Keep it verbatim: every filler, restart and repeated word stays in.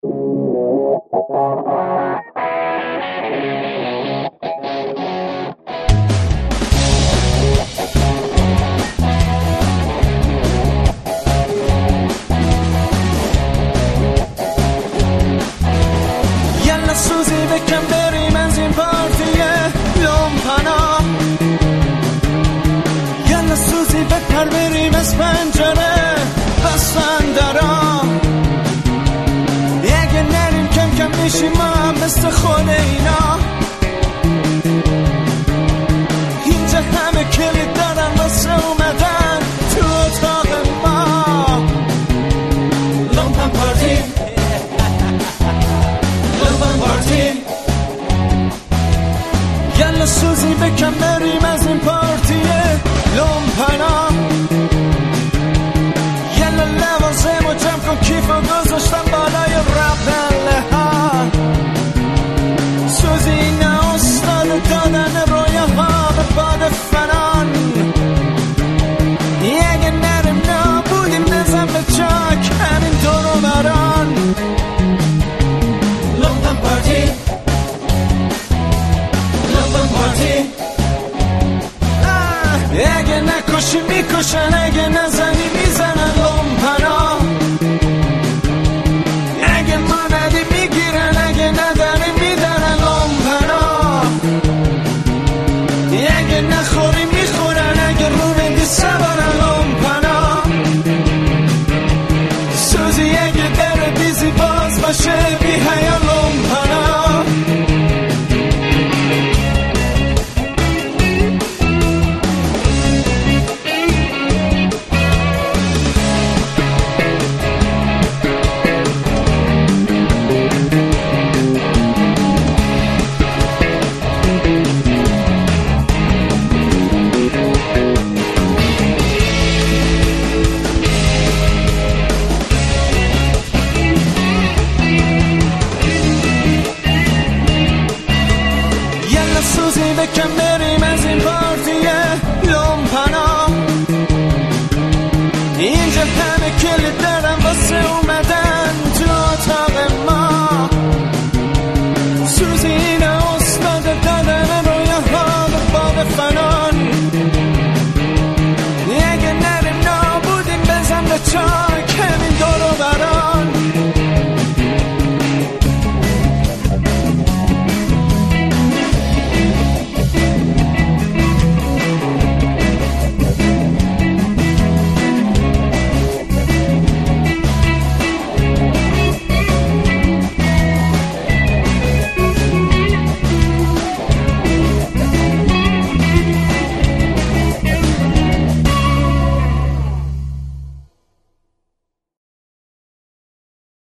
یلا سوزی بکن بریم از این پارتی لومپنا، یلا سوزی بپر بریم از پنجره بستن درا، اگه نریم کم کم میشیم ما هم مثل خود اینا. اینجا همه کلید دارن واسه اومدن تو اتاق ما. لومپن پارتی لومپن پارتی، یلا سوزی بکن بریم از این پارتی لومپنا، یلا لوازم و جمع کن کیف و گذاشتم بالای رپله ها. سوزی اینا استاد دادن رویه ها به باد فنان، اگه نرم نابودیم نزن به چاک همین دور و بران. لومپن پارتی لومپن پارتی، اگه نکشی میکشن اگه نزنی میزنن لومپنا، اگه ما ندی میگیرن اگه نداری میدنن لومپنا، اگه نخوری میخورن اگه رو بندی سوارن لومپنا. سوزی اگه در بیزی باز باشه بی حیا لومپنا. سوزی بکن